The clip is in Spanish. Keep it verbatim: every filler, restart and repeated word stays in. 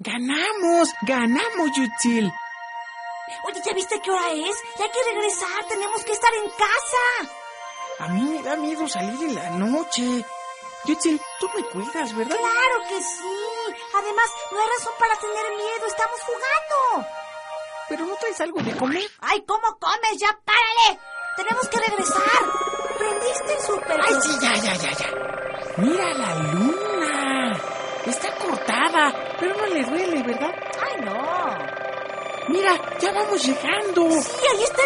¡Ganamos! ¡Ganamos, Yutzil! Oye, ¿ya viste qué hora es? Ya hay que regresar, tenemos que estar en casa. A mí me da miedo salir en la noche. Yutzil, tú me cuidas, ¿verdad? Claro que sí. Además, no hay razón para tener miedo, estamos jugando. ¿Pero no traes algo de comer? ¡Ay, cómo comes! ¡Ya párale! Tenemos que regresar. ¿Prendiste el súper? ¡Ay, sí, ya, ya, ya, ya! ¡Mira la luna! Está cortada, pero no le duele, ¿verdad? ¡Ay, no! Mira, ya vamos llegando. Sí, ahí está